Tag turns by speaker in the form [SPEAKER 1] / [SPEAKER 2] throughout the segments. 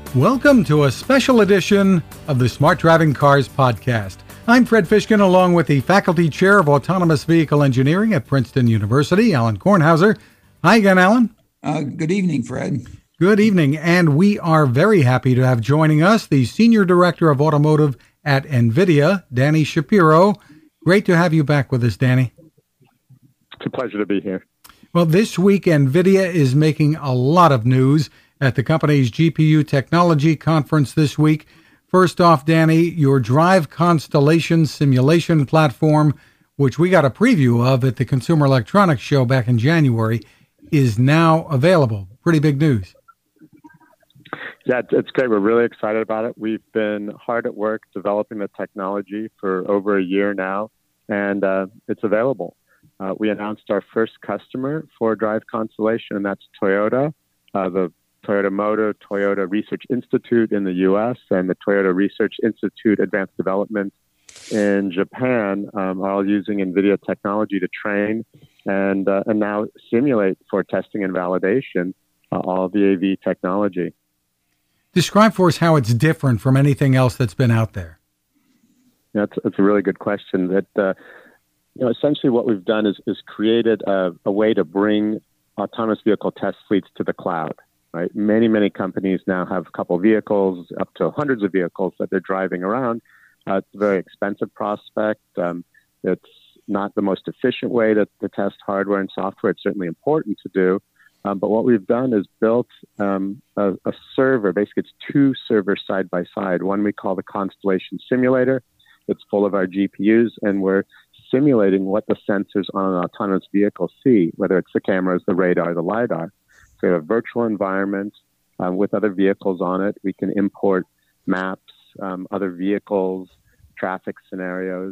[SPEAKER 1] Welcome to a special edition of the Smart Driving Cars podcast. I'm Fred Fishkin, along with the Faculty Chair of Autonomous Vehicle Engineering at Princeton University, Alan Kornhauser. Hi again, Alan.
[SPEAKER 2] Good evening, Fred.
[SPEAKER 1] Good evening, and we are very happy to have joining us the Senior Director of Automotive at NVIDIA, Danny Shapiro. Great to have you back with us, Danny.
[SPEAKER 3] It's a pleasure to be here.
[SPEAKER 1] Well, this week, NVIDIA is making a lot of news at the company's GPU Technology Conference this week. First off, Danny, your Drive Constellation simulation platform, which we got a preview of at the Consumer Electronics Show back in January, is now available. Pretty big news.
[SPEAKER 3] Yeah, it's great. We're really excited about it. We've been hard at work developing the technology for over a year now, and it's available. We announced our first customer for Drive Constellation, and that's Toyota. The Toyota Motor, Toyota Research Institute in the U.S., and the Toyota Research Institute Advanced Development in Japan are all using NVIDIA technology to train and now simulate for testing and validation all of the AV technology.
[SPEAKER 1] Describe for us how it's different from anything else that's been out there.
[SPEAKER 3] That's a really good question. That essentially what we've done is created a way to bring autonomous vehicle test fleets to the cloud. Right, many companies now have a couple of vehicles, up to hundreds of vehicles that they're driving around. It's a very expensive prospect. It's not the most efficient way to test hardware and software. It's certainly important to do. But what we've done is built a server. Basically, it's two servers side by side. One we call the Constellation Simulator. It's full of our GPUs, and we're simulating what the sensors on an autonomous vehicle see, whether it's the cameras, the radar, the LiDAR. So we have a virtual environment with other vehicles on it. We can import maps, other vehicles, traffic scenarios.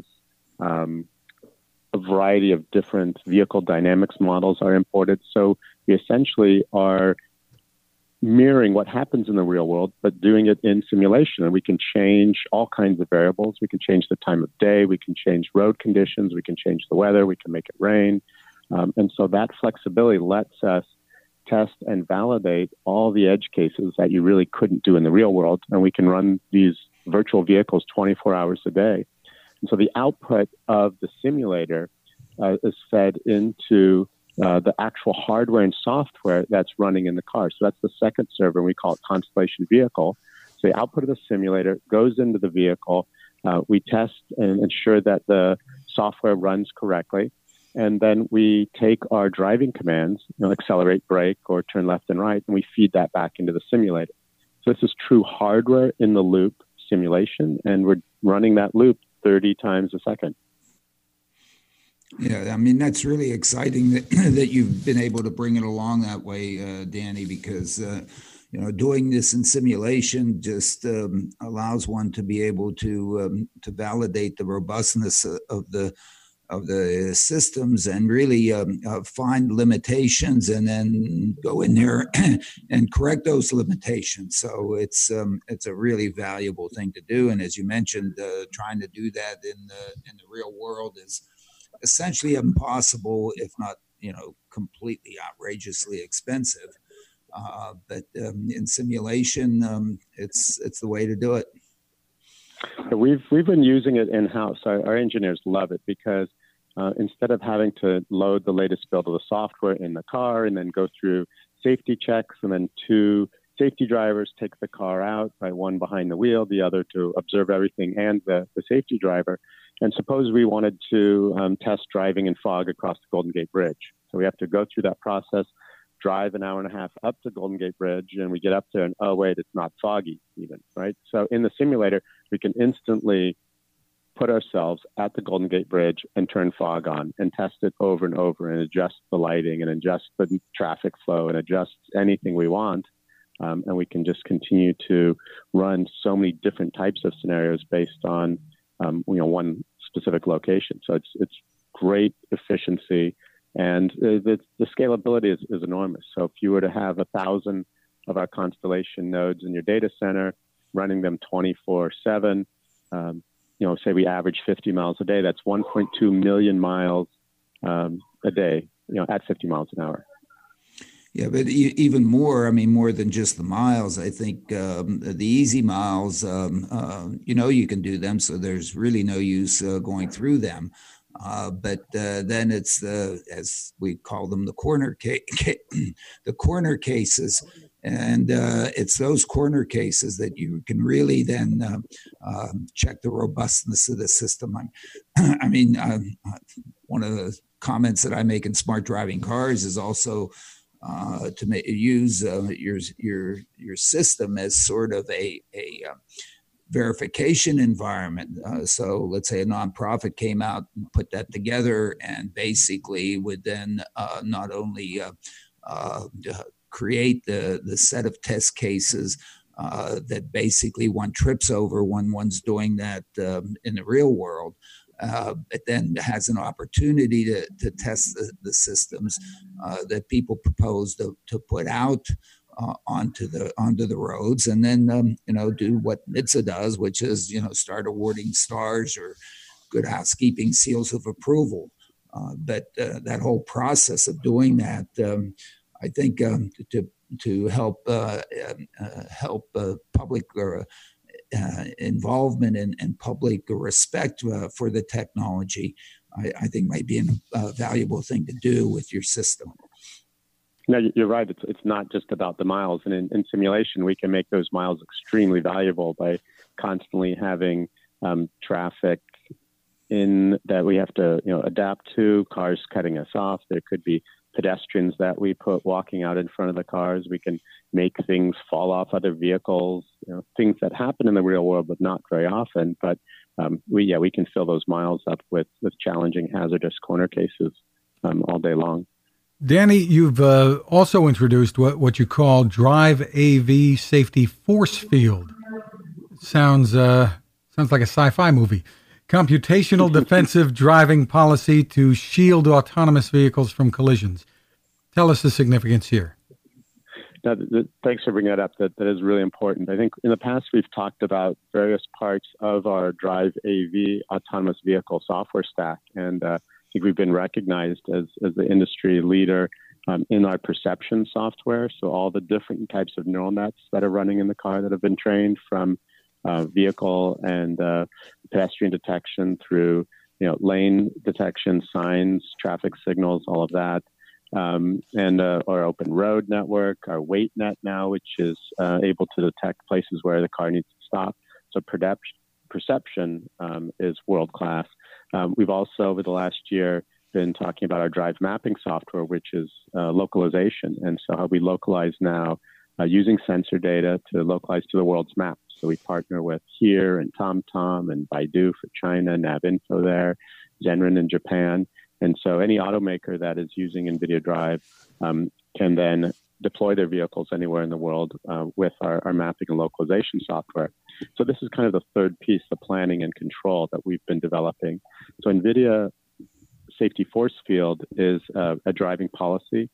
[SPEAKER 3] A variety of different vehicle dynamics models are imported. So we essentially are mirroring what happens in the real world, but doing it in simulation. And we can change all kinds of variables. We can change the time of day. We can change road conditions. We can change the weather. We can make it rain. And so that flexibility lets us test and validate all the edge cases that you really couldn't do in the real world. And we can run these virtual vehicles 24 hours a day. And so the output of the simulator is fed into the actual hardware and software that's running in the car. So that's the second server, and we call it Constellation Vehicle. So the output of the simulator goes into the vehicle. We test and ensure that the software runs correctly. And then we take our driving commands, accelerate, brake, or turn left and right, and we feed that back into the simulator. So this is true hardware in the loop simulation, and we're running that loop 30 times a second.
[SPEAKER 2] Yeah, I mean, that's really exciting that you've been able to bring it along that way, Danny, because doing this in simulation just allows one to be able to validate the robustness of the systems and really find limitations and then go in there and correct those limitations. So it's a really valuable thing to do. And as you mentioned, trying to do that in the real world is essentially impossible, if not completely outrageously expensive. But in simulation, it's the way to do it.
[SPEAKER 3] We've been using it in-house. Our engineers love it because instead of having to load the latest build of the software in the car and then go through safety checks and then two safety drivers take the car out, by one behind the wheel, the other to observe everything, and the safety driver. And suppose we wanted to test driving in fog across the Golden Gate Bridge. So we have to go through that process, drive an hour and a half up to Golden Gate Bridge, and we get up there and, oh, wait, it's not foggy even, right? So in the simulator, we can instantly put ourselves at the Golden Gate Bridge and turn fog on and test it over and over and adjust the lighting and adjust the traffic flow and adjust anything we want. And we can just continue to run so many different types of scenarios based on, one specific location. So it's great efficiency. And the scalability is enormous. So if you were to have 1,000 of our Constellation nodes in your data center, running them 24/7, say we average 50 miles a day, that's 1.2 million miles a day, at 50 miles an hour.
[SPEAKER 2] Yeah, but even more, I mean, more than just the miles, I think the easy miles, you can do them, so there's really no use going through them. But then it's as we call them, the the corner cases. And it's those corner cases that you can really then check the robustness of the system. I mean, one of the comments that I make in Smart Driving Cars is also to use your system as sort of a verification environment. So let's say a nonprofit came out and put that together and basically would then not only create the set of test cases that basically one trips over when one's doing that in the real world, but then has an opportunity to test the systems that people propose to put out onto the roads, and then do what NHTSA does, which is start awarding stars or good housekeeping seals of approval. But that whole process of doing that, I think, to help public involvement and public respect for the technology, I think might be a valuable thing to do with your system.
[SPEAKER 3] No, you're right. It's not just about the miles. And in simulation, we can make those miles extremely valuable by constantly having traffic in that we have to adapt to, cars cutting us off. There could be pedestrians that we put walking out in front of the cars. We can make things fall off other vehicles, things that happen in the real world, but not very often. But we can fill those miles up with challenging, hazardous corner cases all day long.
[SPEAKER 1] Danny, you've also introduced what you call Drive AV Safety Force Field. Sounds like a sci-fi movie. Computational defensive driving policy to shield autonomous vehicles from collisions. Tell us the significance here.
[SPEAKER 3] Thanks for bringing that up. That is really important. I think in the past we've talked about various parts of our Drive AV autonomous vehicle software stack, and I think we've been recognized as the industry leader in our perception software. So all the different types of neural nets that are running in the car that have been trained from vehicle and pedestrian detection through lane detection, signs, traffic signals, all of that. And our open road network, our weight net now, which is able to detect places where the car needs to stop. So perception is world class. We've also, over the last year, been talking about our drive mapping software, which is localization. And so how we localize now using sensor data to localize to the world's map. So we partner with HERE and TomTom and Baidu for China, NavInfo there, Zenrin in Japan. And so any automaker that is using NVIDIA Drive can then deploy their vehicles anywhere in the world with our mapping and localization software. So this is kind of the third piece, the planning and control that we've been developing. So NVIDIA Safety Force Field is a driving policy.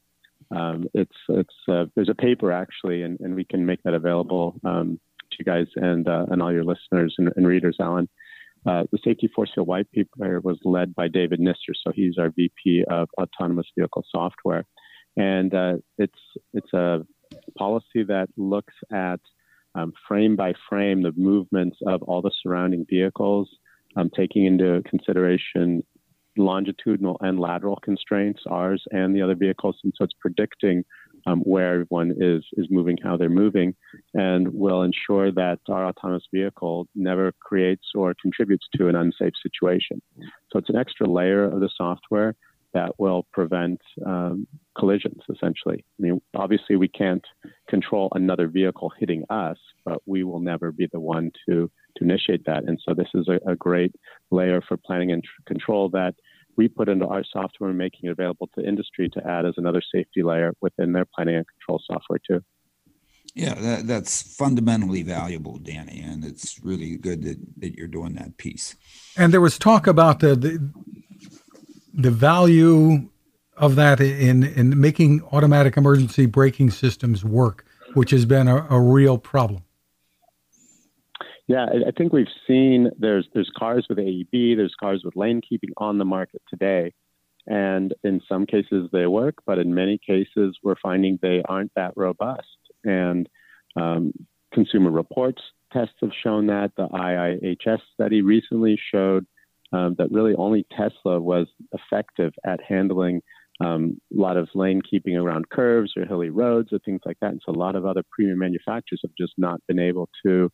[SPEAKER 3] There's a paper actually, and we can make that available to you guys and all your listeners and readers, Alan. The Safety Force Field white paper was led by David Nister, so he's our VP of Autonomous Vehicle Software. And it's a policy that looks at frame by frame the movements of all the surrounding vehicles, taking into consideration longitudinal and lateral constraints, ours and the other vehicles. And so it's predicting where everyone is moving, how they're moving, and will ensure that our autonomous vehicle never creates or contributes to an unsafe situation. So it's an extra layer of the software that will prevent collisions, essentially. I mean, obviously, we can't control another vehicle hitting us, but we will never be the one to initiate that. And so this is a great layer for planning and control that we put into our software and making it available to industry to add as another safety layer within their planning and control software too.
[SPEAKER 2] Yeah, that's fundamentally valuable, Danny, and it's really good that you're doing that piece.
[SPEAKER 1] And there was talk about the value of that in making automatic emergency braking systems work, which has been a real problem.
[SPEAKER 3] Yeah, I think we've seen there's cars with AEB, there's cars with lane keeping on the market today. And in some cases they work, but in many cases we're finding they aren't that robust. And Consumer Reports tests have shown that. The IIHS study recently showed that really only Tesla was effective at handling a lot of lane keeping around curves or hilly roads or things like that. And so a lot of other premium manufacturers have just not been able to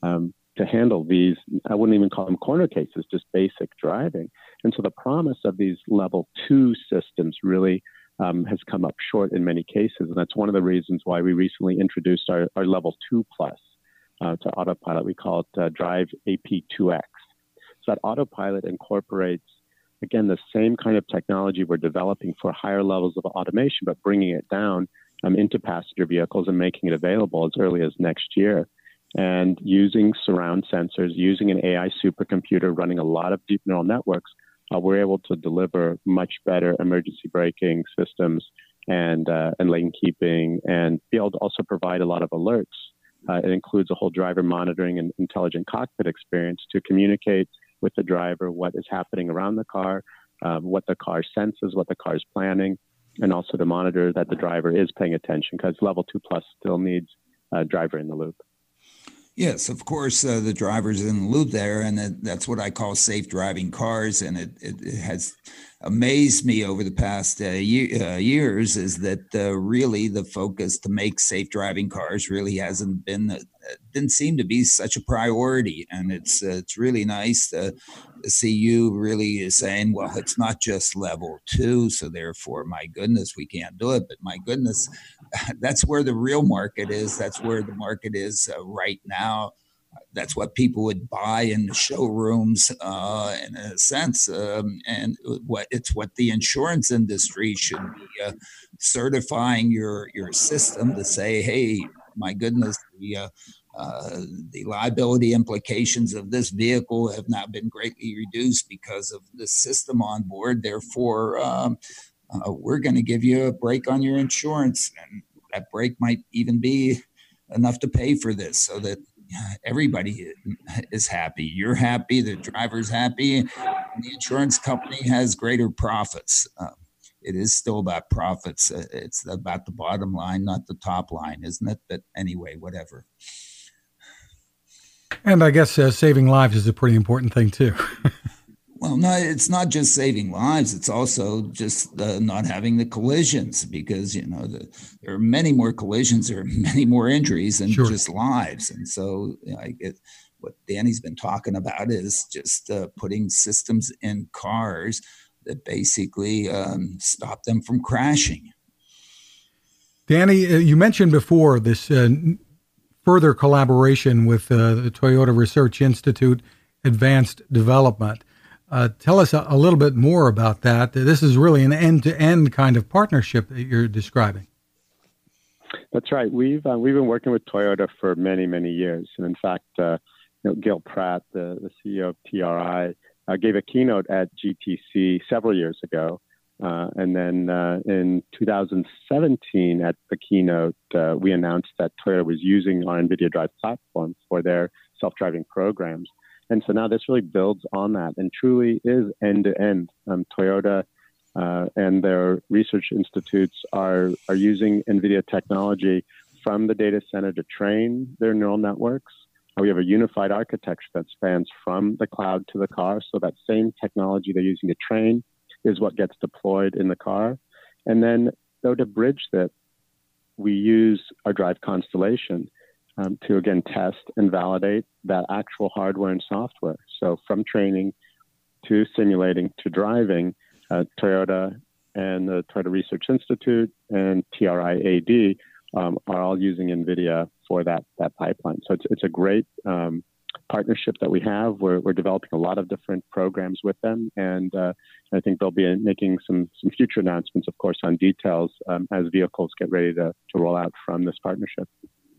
[SPEAKER 3] handle these. I wouldn't even call them corner cases, just basic driving. And so the promise of these level 2 systems really has come up short in many cases. And that's one of the reasons why we recently introduced our level 2 plus to Autopilot. We call it Drive AP2X. So that Autopilot incorporates, again, the same kind of technology we're developing for higher levels of automation, but bringing it down into passenger vehicles and making it available as early as next year. And using surround sensors, using an AI supercomputer, running a lot of deep neural networks, we're able to deliver much better emergency braking systems and lane keeping, and be able to also provide a lot of alerts. It includes a whole driver monitoring and intelligent cockpit experience to communicate with the driver what is happening around the car, what the car senses, what the car is planning, and also to monitor that the driver is paying attention, because level 2 plus still needs a driver in the loop.
[SPEAKER 2] Yes, of course, the driver's in the loop there, and that's what I call safe driving cars. And it has amazed me over the past years is that really the focus to make safe driving cars really hasn't been, didn't seem to be such a priority. And it's really nice to see you really saying, well, it's not just level 2, so therefore, my goodness, we can't do it. But my goodness, that's where the real market is. That's where the market is right now. That's what people would buy in the showrooms, in a sense, and what the insurance industry should be certifying your system to say, hey, my goodness, the liability implications of this vehicle have not been greatly reduced because of the system on board. Therefore, we're going to give you a break on your insurance, and that break might even be enough to pay for this, so that everybody is happy. You're happy, the driver's happy, and the insurance company has greater profits. It is still about profits. It's about the bottom line, not the top line, isn't it? But anyway, whatever.
[SPEAKER 1] And I guess saving lives is a pretty important thing too.
[SPEAKER 2] Well, no, it's not just saving lives. It's also just not having the collisions, because, there are many more collisions, there are many more injuries than just lives. And so I get what Danny's been talking about is just putting systems in cars that basically stop them from crashing.
[SPEAKER 1] Danny, you mentioned before this further collaboration with the Toyota Research Institute Advanced Development. Tell us a little bit more about that. This is really an end-to-end kind of partnership that you're describing.
[SPEAKER 3] That's right. We've been working with Toyota for many, many years. And in fact, Gil Pratt, the CEO of TRI, gave a keynote at GTC several years ago. And then in 2017 at the keynote, we announced that Toyota was using our NVIDIA Drive platform for their self-driving programs. And so now this really builds on that and truly is end-to-end. Toyota and their research institutes are using NVIDIA technology from the data center to train their neural networks. We have a unified architecture that spans from the cloud to the car. So that same technology they're using to train is what gets deployed in the car. And then, though, to bridge that, we use our Drive Constellation to, again, test and validate that actual hardware and software. So from training to simulating to driving, Toyota and the Toyota Research Institute and TRI-AD are all using NVIDIA for that pipeline. So it's a great partnership that we have. We're developing a lot of different programs with them, and I think they'll be making some future announcements, of course, on details as vehicles get ready to roll out from this partnership.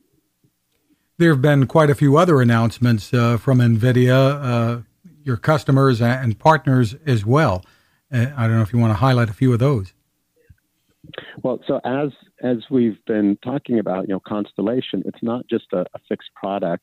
[SPEAKER 1] There have been quite a few other announcements from NVIDIA, your customers and partners as well. I don't know if you want to highlight a few of those.
[SPEAKER 3] Well, so as we've been talking about, Constellation, it's not just a fixed product.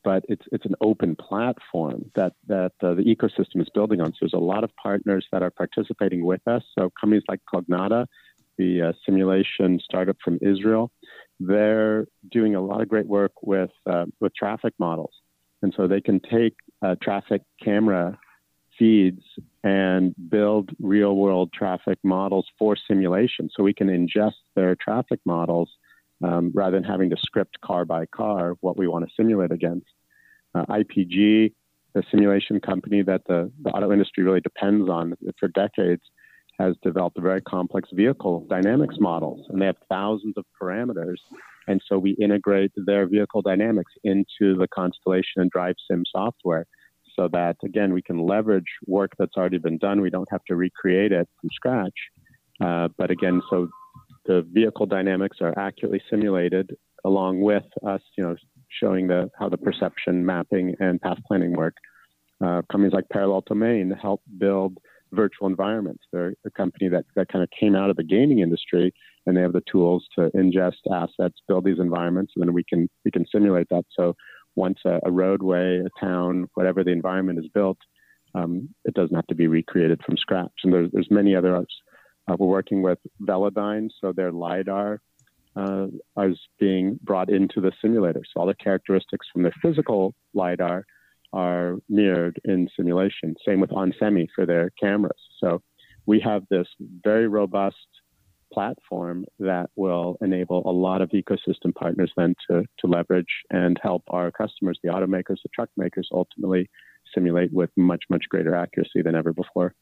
[SPEAKER 3] but it's an open platform that the ecosystem is building on. So there's a lot of partners that are participating with us. So companies like Cognata, the simulation startup from Israel, they're doing a lot of great work with traffic models. And so they can take traffic camera feeds and build real world traffic models for simulation. So we can ingest their traffic models rather than having to script car by car what we want to simulate against. IPG, the simulation company that the auto industry really depends on for decades, has developed a very complex vehicle dynamics models, and they have thousands of parameters. And so we integrate their vehicle dynamics into the Constellation and Drive Sim software so that, again, we can leverage work that's already been done. We don't have to recreate it from scratch. But again, so the vehicle dynamics are accurately simulated along with us, showing how the perception mapping and path planning work. Companies like Parallel Domain help build virtual environments. They're a company that kind of came out of the gaming industry, and they have the tools to ingest assets, build these environments, and then we can simulate that. So once a roadway, a town, whatever the environment is built, it doesn't have to be recreated from scratch. And there's many others. We're working with Velodyne, so their LiDAR is being brought into the simulator. So all the characteristics from their physical LiDAR are mirrored in simulation. Same with onsemi for their cameras. So we have this very robust platform that will enable a lot of ecosystem partners then to leverage and help our customers, the automakers, the truck makers, ultimately simulate with much, much greater accuracy than ever before.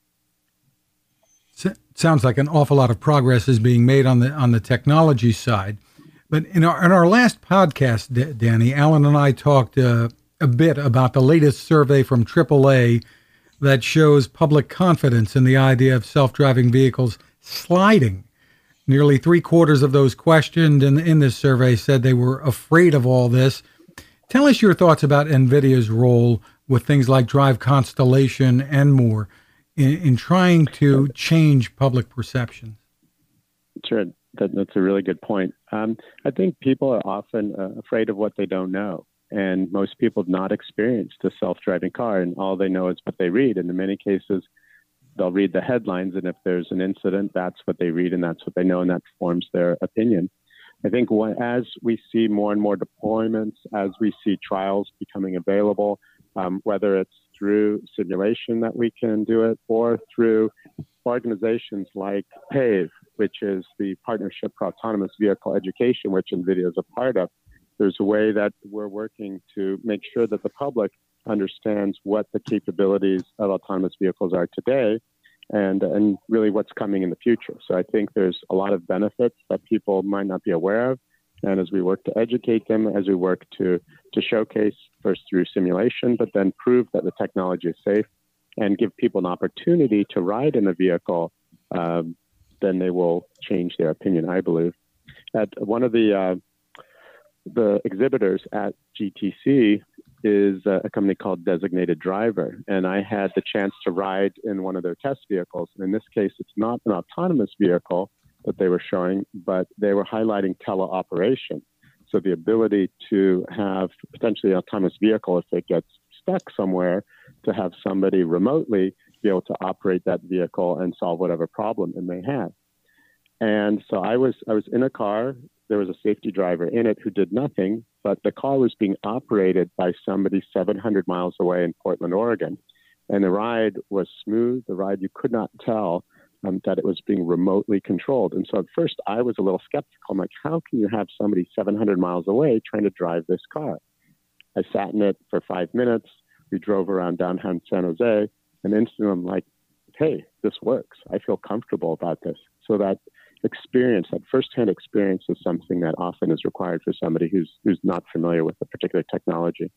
[SPEAKER 1] Sounds like an awful lot of progress is being made on the technology side. But in our last podcast, Danny, Alan and I talked a bit about the latest survey from AAA that shows public confidence in the idea of self-driving vehicles sliding. Nearly 3/4 of those questioned in this survey said they were afraid of all this. Tell us your thoughts about NVIDIA's role with things like Drive Constellation and more in trying to change public perception.
[SPEAKER 3] Sure, that's a really good point. I think people are often afraid of what they don't know. And most people have not experienced a self-driving car, and all they know is what they read. And in many cases, they'll read the headlines, and if there's an incident, that's what they read, and that's what they know, and that forms their opinion. I think as we see more and more deployments, as we see trials becoming available, whether it's through simulation that we can do it, or through organizations like PAVE, which is the Partnership for Autonomous Vehicle Education, which NVIDIA is a part of, there's a way that we're working to make sure that the public understands what the capabilities of autonomous vehicles are today and really what's coming in the future. So I think there's a lot of benefits that people might not be aware of. And as we work to educate them, as we work to showcase first through simulation, but then prove that the technology is safe and give people an opportunity to ride in a vehicle, then they will change their opinion, I believe. At one of the exhibitors at GTC is a company called Designated Driver, and I had the chance to ride in one of their test vehicles. And in this case, it's not an autonomous vehicle that they were showing, but they were highlighting teleoperation. So the ability to have potentially an autonomous vehicle, if it gets stuck somewhere, to have somebody remotely be able to operate that vehicle and solve whatever problem it may have. And so I was in a car. There was a safety driver in it who did nothing, but the car was being operated by somebody 700 miles away in Portland, Oregon. And the ride was smooth. The ride, you could not tell that it was being remotely controlled. And so at first I was a little skeptical. I'm like, how can you have somebody 700 miles away trying to drive this car? I sat in it for 5 minutes. We drove around downtown San Jose, and instantly I'm like, hey, this works. I feel comfortable about this. So that experience, that firsthand experience, is something that often is required for somebody who's not familiar with a particular technology.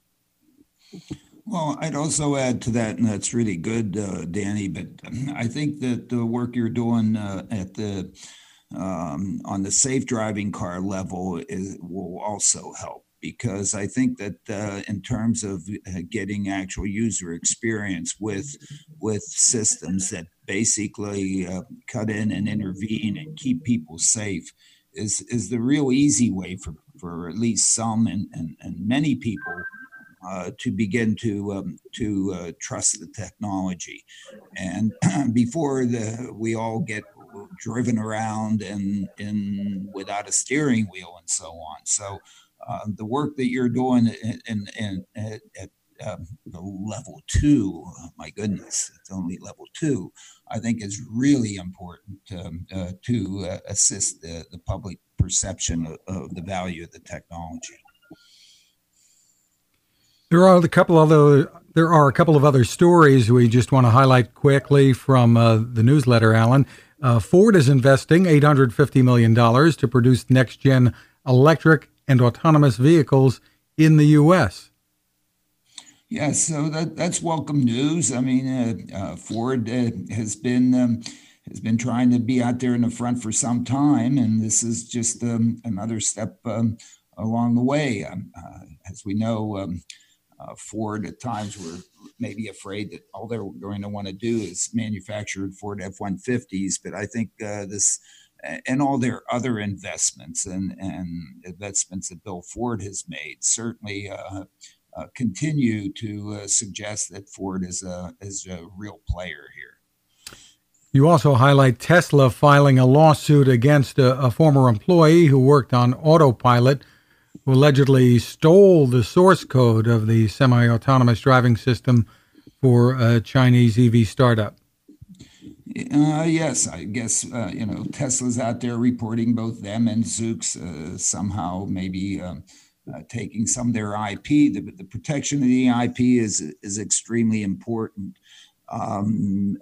[SPEAKER 2] Well, I'd also add to that, and that's really good, Danny. But I think that the work you're doing at the on the safe driving car level will also help, because I think that in terms of getting actual user experience with systems that basically cut in and intervene and keep people safe is the real easy way for at least some and many people to begin to trust the technology. And before we all get driven around and without a steering wheel and so on. So the work that you're doing at the level 2, my goodness, it's only level 2, I think is really important to assist the public perception of the value of the technology.
[SPEAKER 1] There are a couple of other stories we just want to highlight quickly from the newsletter, Alan. Ford is investing $850 million to produce next-gen electric and autonomous vehicles in the U.S.
[SPEAKER 2] Yes, so that's welcome news. I mean, Ford has been trying to be out there in the front for some time, and this is just another step along the way. As we know, Ford at times were maybe afraid that all they're going to want to do is manufacture Ford F-150s, but I think this and all their other investments and investments that Bill Ford has made certainly continue to suggest that Ford is a real player here.
[SPEAKER 1] You also highlight Tesla filing a lawsuit against a former employee who worked on Autopilot, who allegedly stole the source code of the semi-autonomous driving system for a Chinese EV startup.
[SPEAKER 2] Yes, I guess, Tesla's out there reporting, both them and Zoox, somehow maybe taking some of their IP. The protection of the IP is extremely important. And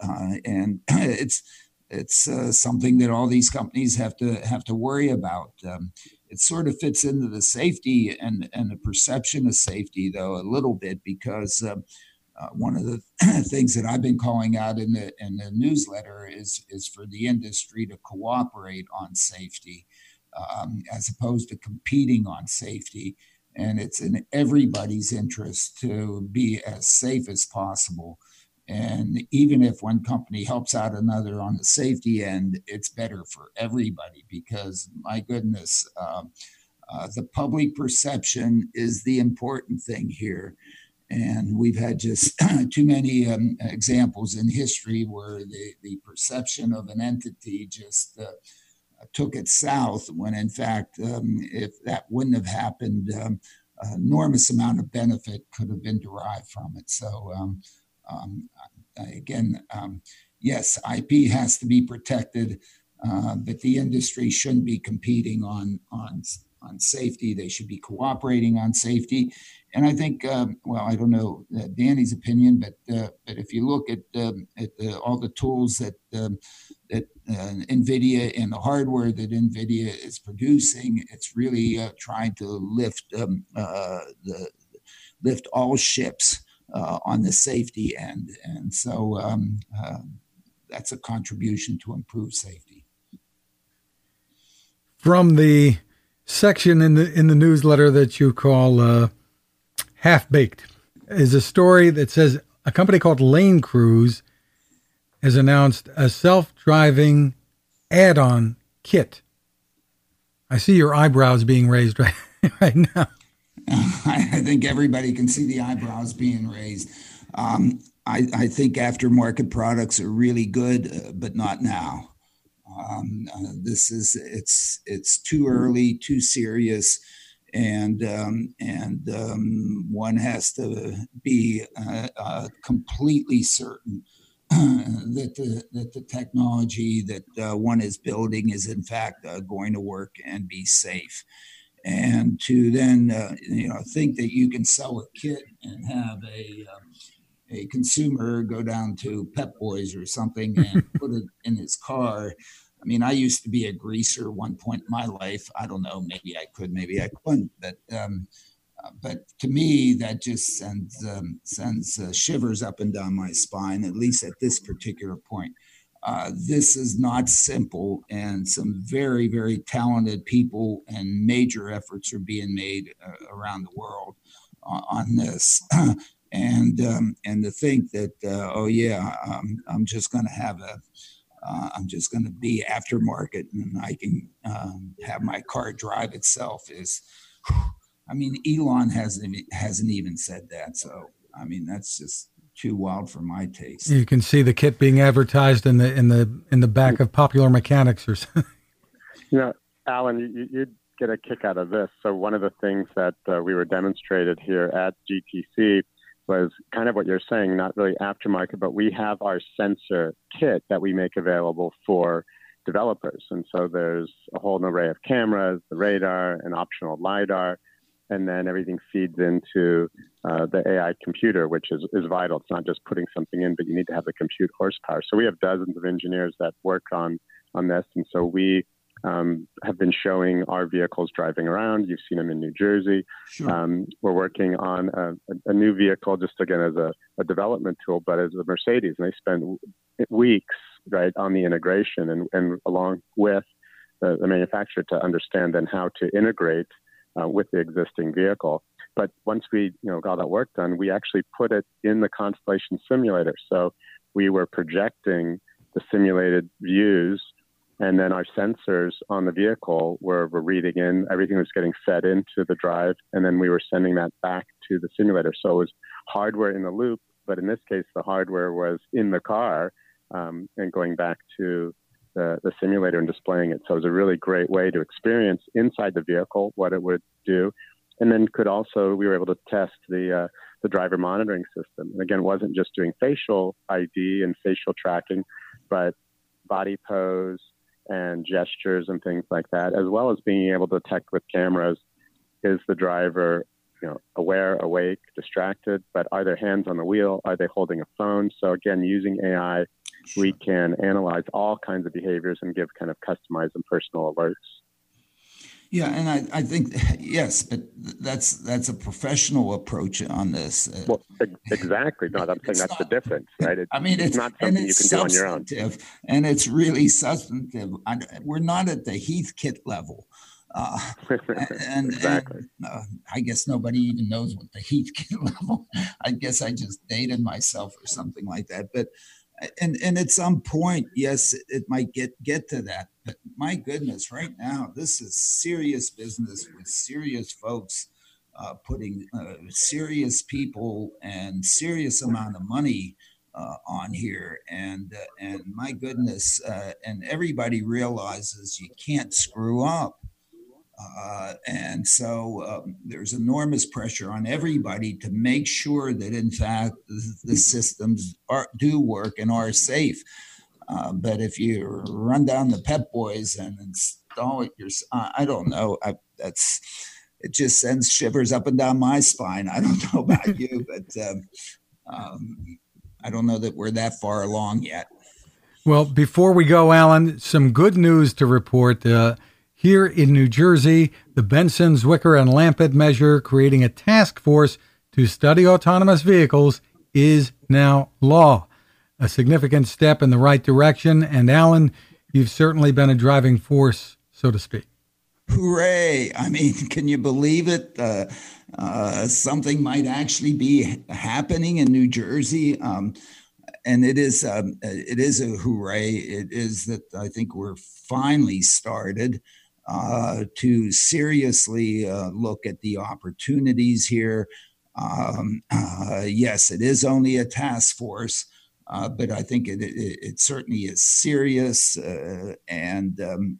[SPEAKER 2] it's something that all these companies have to worry about. It sort of fits into the safety and the perception of safety, though, a little bit, because one of the things that I've been calling out in the newsletter is for the industry to cooperate on safety as opposed to competing on safety. And it's in everybody's interest to be as safe as possible. And even if one company helps out another on the safety end, it's better for everybody because, my goodness, the public perception is the important thing here. And we've had just too many examples in history where the perception of an entity just took it south when, in fact, if that wouldn't have happened, an enormous amount of benefit could have been derived from it. So, yes, IP has to be protected, but the industry shouldn't be competing on safety. They should be cooperating on safety. And I think, I don't know Danny's opinion, but if you look at all the tools that NVIDIA and the hardware that NVIDIA is producing, it's really trying to lift all ships on the safety end. And so that's a contribution to improve safety.
[SPEAKER 1] From the section in the newsletter that you call Half-Baked is a story that says a company called Lane Cruise has announced a self-driving add-on kit. I see your eyebrows being raised right now.
[SPEAKER 2] I think everybody can see the eyebrows being raised. I think aftermarket products are really good, but not now. It's too early, too serious, and one has to be completely certain that the technology that one is building is in fact going to work and be safe. And to then think that you can sell a kit and have a consumer go down to Pep Boys or something and put it in his car. I mean, I used to be a greaser at one point in my life. I don't know, maybe I could, maybe I couldn't. But to me, that just sends shivers up and down my spine, at least at this particular point. This is not simple, and some very, very talented people and major efforts are being made around the world on this. And to think that, I'm just going to have I'm just going to be aftermarket and I can have my car drive itself is, I mean, Elon hasn't even said that. So, I mean, that's just too wild for my taste.
[SPEAKER 1] You can see the kit being advertised in the back of Popular Mechanics or something.
[SPEAKER 3] Alan, you'd get a kick out of this. So one of the things that we were demonstrated here at GTC was kind of what you're saying, not really aftermarket, but we have our sensor kit that we make available for developers. And so there's a whole array of cameras, the radar, an optional LiDAR, and then everything feeds into the AI computer, which is vital. It's not just putting something in, but you need to have the compute horsepower. So we have dozens of engineers that work on this. And so we have been showing our vehicles driving around. You've seen them in New Jersey.
[SPEAKER 2] Sure.
[SPEAKER 3] We're working on a new vehicle, just again as a development tool, but as a Mercedes. And they spend weeks, right, on the integration and along with the manufacturer to understand then how to integrate with the existing vehicle. But once we got that work done, we actually put it in the Constellation simulator. So we were projecting the simulated views, and then our sensors on the vehicle were reading in, everything was getting fed into the drive, and then we were sending that back to the simulator. So it was hardware in the loop, but in this case, the hardware was in the car and going back to the simulator and displaying it. So it was a really great way to experience inside the vehicle what it would do. And then we were able to test the driver monitoring system. And again, it wasn't just doing facial ID and facial tracking, but body pose and gestures and things like that, as well as being able to detect with cameras, is the driver aware, awake, distracted, but are their hands on the wheel? Are they holding a phone? So again, using AI, we can analyze all kinds of behaviors and give kind of customized and personal alerts.
[SPEAKER 2] Yeah, and I think, yes, but that's a professional approach on this.
[SPEAKER 3] Well, exactly. No, I'm saying that's the difference, right? It's not something you can do on your own.
[SPEAKER 2] And it's really substantive. We're not at the Heathkit level.
[SPEAKER 3] Exactly.
[SPEAKER 2] I guess nobody even knows what the Heathkit level. I guess I just dated myself or something like that. But and at some point, yes, it might get to that. But my goodness, right now, this is serious business with serious folks putting serious people and serious amount of money on here. And my goodness, and everybody realizes you can't screw up. And so there's enormous pressure on everybody to make sure that, in fact, the systems do work and are safe. But if you run down the Pep Boys and install it yourself, I don't know. It just sends shivers up and down my spine. I don't know about you, but I don't know that we're that far along yet.
[SPEAKER 1] Well, before we go, Alan, some good news to report. Here in New Jersey, the Benson, Zwicker, and Lamped measure creating a task force to study autonomous vehicles is now law. A significant step in the right direction. And Alan, you've certainly been a driving force, so to speak.
[SPEAKER 2] Hooray. I mean, can you believe it? Something might actually be happening in New Jersey. And it is a hooray. It is that I think we're finally started to seriously look at the opportunities here. Yes, it is only a task force, but I think it certainly is serious, and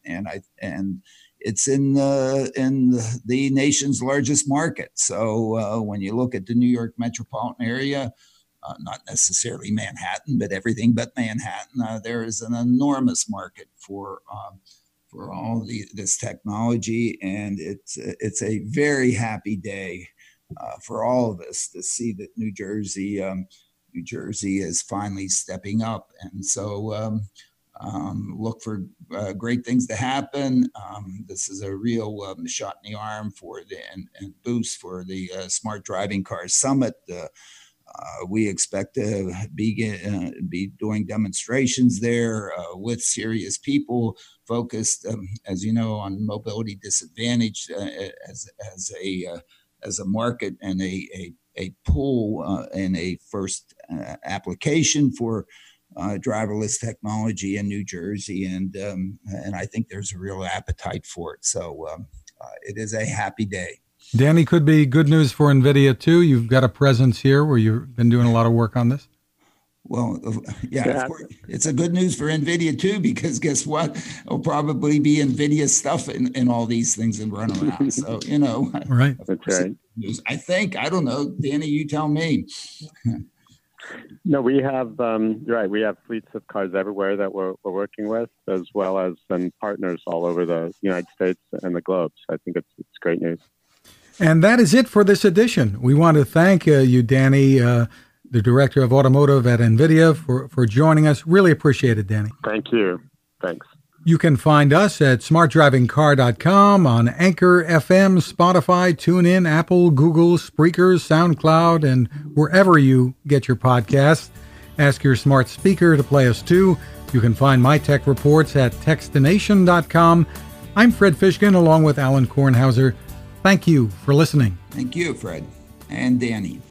[SPEAKER 2] it's in the nation's largest market. So when you look at the New York metropolitan area, not necessarily Manhattan, but everything but Manhattan, there is an enormous market for all this technology, and it's a very happy day for all of us to see that New Jersey is finally stepping up, and so look for great things to happen. This is a real shot in the arm for and boost for the Smart Driving Car Summit. We expect to be doing demonstrations there with serious people focused, as you know, on mobility disadvantage as a market and a pull and a first application for driverless technology in New Jersey, and I think there's a real appetite for it. So it is a happy day.
[SPEAKER 1] Danny, could be good news for NVIDIA, too. You've got a presence here where you've been doing a lot of work on this.
[SPEAKER 2] Well, yeah, of course. It's a good news for NVIDIA, too, because guess what? It'll probably be NVIDIA stuff in all these things and run around. So,
[SPEAKER 1] Right.
[SPEAKER 3] That's right.
[SPEAKER 2] I think, I don't know, Danny, you tell me.
[SPEAKER 3] No, we have, you're right, we have fleets of cars everywhere that we're working with, as well as partners all over the United States and the globe. So I think it's great news.
[SPEAKER 1] And that is it for this edition. We want to thank you, Danny, the Director of Automotive at NVIDIA, for joining us. Really appreciate it, Danny.
[SPEAKER 3] Thank you. Thanks.
[SPEAKER 1] You can find us at smartdrivingcar.com, on Anchor FM, Spotify, TuneIn, Apple, Google, Spreaker, SoundCloud, and wherever you get your podcasts. Ask your smart speaker to play us too. You can find my tech reports at Techstination.com. I'm Fred Fishkin, along with Alan Kornhauser. Thank you for listening.
[SPEAKER 2] Thank you, Fred and Danny.